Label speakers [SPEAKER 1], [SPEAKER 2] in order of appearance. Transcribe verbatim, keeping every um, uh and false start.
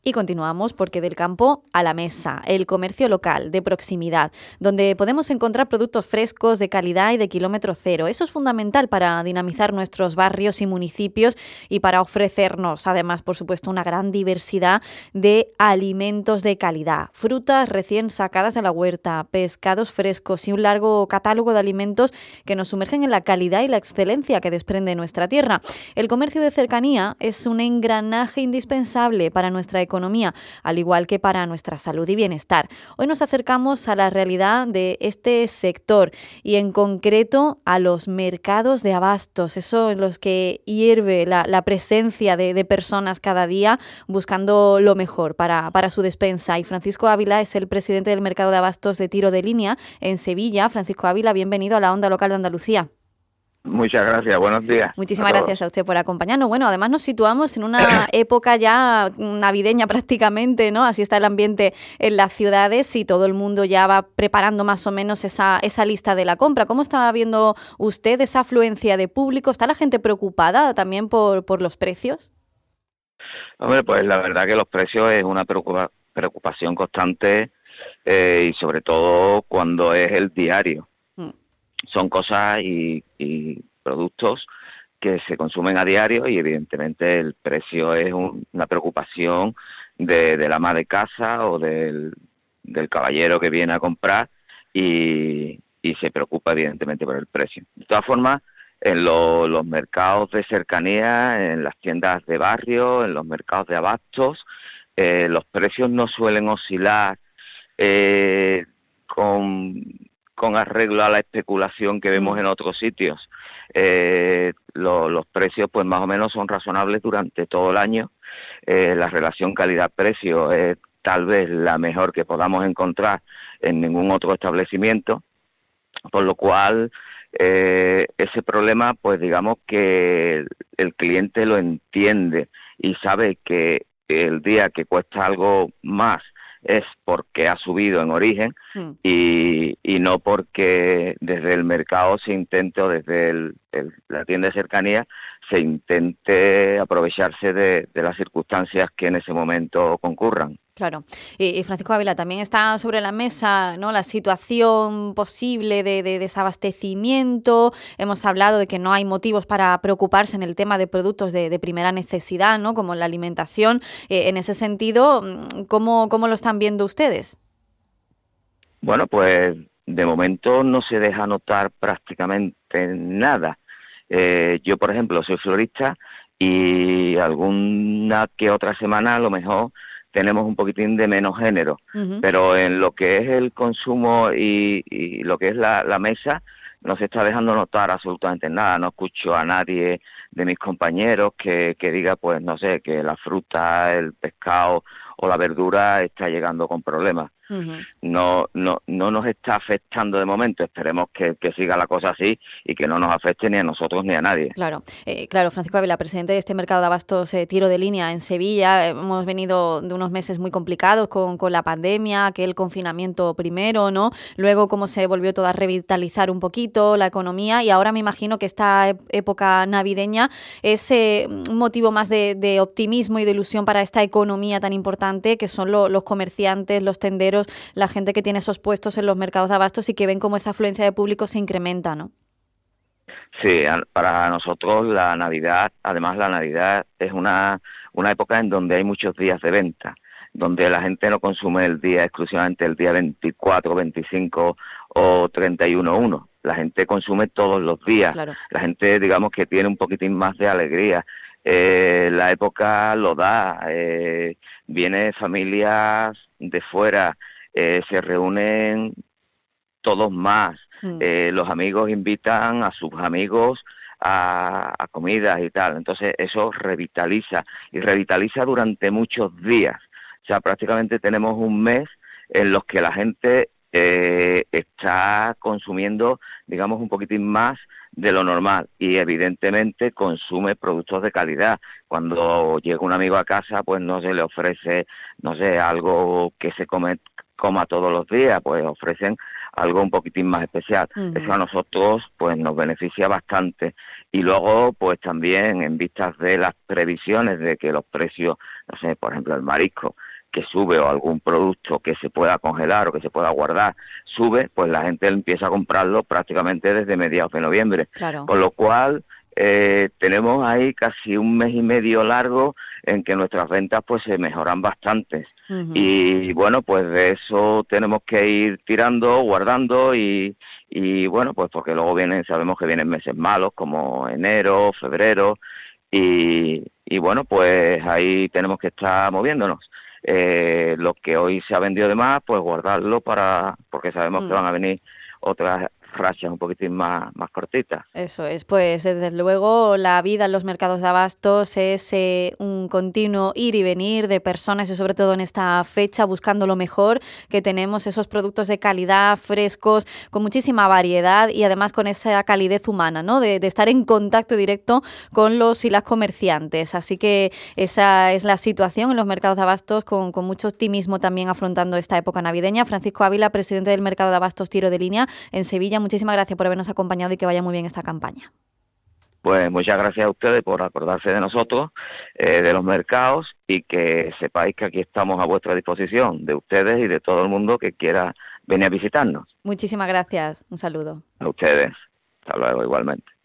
[SPEAKER 1] Y continuamos porque del campo a la mesa, el comercio local, de proximidad, donde podemos encontrar productos frescos, de calidad y de kilómetro cero. Eso es fundamental para dinamizar nuestros barrios y municipios y para ofrecernos, además, por supuesto, una gran diversidad de alimentos de calidad. Frutas recién sacadas de la huerta, pescados frescos y un largo catálogo de alimentos que nos sumergen en la calidad y la excelencia que desprende nuestra tierra. El comercio de cercanía es un engranaje indispensable para nuestra economía economía, al igual que para nuestra salud y bienestar. Hoy nos acercamos a la realidad de este sector y en concreto a los mercados de abastos, eso en los que hierve la, la presencia de, de personas cada día buscando lo mejor para, para su despensa. Y Francisco Ávila es el presidente del mercado de abastos de Tiro de Línea en Sevilla. Francisco Ávila, bienvenido a la Onda Local de Andalucía.
[SPEAKER 2] Muchas gracias, buenos días.
[SPEAKER 1] Muchísimas a gracias a usted por acompañarnos. Bueno, además nos situamos en una época ya navideña prácticamente, ¿no? Así está el ambiente en las ciudades y todo el mundo ya va preparando más o menos esa, esa lista de la compra. ¿Cómo está viendo usted esa afluencia de público? ¿Está la gente preocupada también por, por los precios?
[SPEAKER 2] Hombre, pues la verdad que los precios es una preocupa, preocupación constante eh, y sobre todo cuando es el diario. Mm. Son cosas y, y productos que se consumen a diario y evidentemente el precio es un, una preocupación de, del ama de casa o del, del caballero que viene a comprar y, y se preocupa evidentemente por el precio. De todas formas, en lo, los mercados de cercanía, en las tiendas de barrio, en los mercados de abastos, eh, los precios no suelen oscilar eh, con... con arreglo a la especulación que vemos mm. en otros sitios. Eh, lo, los precios pues más o menos son razonables durante todo el año. Eh, la relación calidad-precio es tal vez la mejor que podamos encontrar en ningún otro establecimiento, por lo cual eh, ese problema pues digamos que el, el cliente lo entiende y sabe que el día que cuesta algo más es porque ha subido en origen mm. y, y no porque desde el mercado se intente o desde el, el, la tienda de cercanía se intente aprovecharse de, de las circunstancias que en ese momento concurran.
[SPEAKER 1] Claro. Y, y Francisco Ávila, también está sobre la mesa, ¿no?, la situación posible de, de desabastecimiento. Hemos hablado de que no hay motivos para preocuparse en el tema de productos de, de primera necesidad, ¿no?, como la alimentación. Eh, en ese sentido, ¿cómo, cómo lo están viendo ustedes?
[SPEAKER 2] Bueno, pues de momento no se deja notar prácticamente nada. Eh, yo, por ejemplo, soy florista y alguna que otra semana a lo mejor tenemos un poquitín de menos género, uh-huh. pero en lo que es el consumo y, y lo que es la, la mesa, no se está dejando notar absolutamente nada. No escucho a nadie de mis compañeros que, que diga, pues no sé, que la fruta, el pescado o la verdura está llegando con problemas. Uh-huh. No, no, no nos está afectando de momento. Esperemos que, que siga la cosa así y que no nos afecte ni a nosotros ni a nadie.
[SPEAKER 1] Claro, eh, claro, Francisco Ávila, presidente de este mercado de abastos eh, Tiro de Línea en Sevilla. Hemos venido de unos meses muy complicados con, con la pandemia, aquel confinamiento primero, ¿no? Luego cómo se volvió todo a revitalizar un poquito la economía y ahora me imagino que esta época navideña es eh, un motivo más de, de optimismo y de ilusión para esta economía tan importante que son lo, los comerciantes, los tenderos, la gente que tiene esos puestos en los mercados de abastos y que ven cómo esa afluencia de público se incrementa, ¿no?
[SPEAKER 2] Sí, para nosotros la Navidad, además la Navidad es una, una época en donde hay muchos días de venta, donde la gente no consume el día exclusivamente el día veinticuatro, veinticinco o treinta y uno. La gente consume todos los días. Claro. La gente, digamos, que tiene un poquitín más de alegría. Eh, la época lo da, eh, vienen familias de fuera, eh, se reúnen todos más, mm. eh, los amigos invitan a sus amigos a, a comidas y tal, entonces eso revitaliza y revitaliza durante muchos días. O sea, prácticamente tenemos un mes en los que la gente eh, está consumiendo, digamos, un poquitín más de lo normal y evidentemente consume productos de calidad. Cuando llega un amigo a casa, pues no se le ofrece, no sé, algo que se come, coma todos los días, pues ofrecen algo un poquitín más especial.
[SPEAKER 1] Uh-huh.
[SPEAKER 2] Eso a nosotros pues nos beneficia bastante. Y luego pues también en vistas de las previsiones de que los precios, no sé, por ejemplo el marisco, que sube, o algún producto que se pueda congelar o que se pueda guardar, sube, pues la gente empieza a comprarlo prácticamente desde mediados de noviembre.
[SPEAKER 1] Claro.
[SPEAKER 2] Con lo cual eh, tenemos ahí casi un mes y medio largo en que nuestras ventas pues se mejoran bastante. Uh-huh. Y bueno, pues de eso tenemos que ir tirando, guardando y, y bueno, pues porque luego vienen, sabemos que vienen meses malos como enero, febrero y, y bueno, pues ahí tenemos que estar moviéndonos. Eh, lo que hoy se ha vendido de más, pues guardarlo para, porque sabemos mm. que van a venir otras rachas un poquitín más, más cortitas.
[SPEAKER 1] Eso es, pues desde luego la vida en los mercados de abastos es eh, un continuo ir y venir de personas y sobre todo en esta fecha buscando lo mejor, que tenemos esos productos de calidad, frescos, con muchísima variedad y además con esa calidez humana, ¿no? De, de estar en contacto directo con los y las comerciantes. Así que esa es la situación en los mercados de abastos, con, con mucho optimismo también afrontando esta época navideña. Francisco Ávila, presidente del mercado de abastos Tiro de Línea en Sevilla, muchísimas gracias por habernos acompañado y que vaya muy bien esta campaña.
[SPEAKER 2] Pues muchas gracias a ustedes por acordarse de nosotros, eh, de los mercados, y que sepáis que aquí estamos a vuestra disposición, de ustedes y de todo el mundo que quiera venir a visitarnos.
[SPEAKER 1] Muchísimas gracias. Un saludo.
[SPEAKER 2] A ustedes. Hasta luego, igualmente.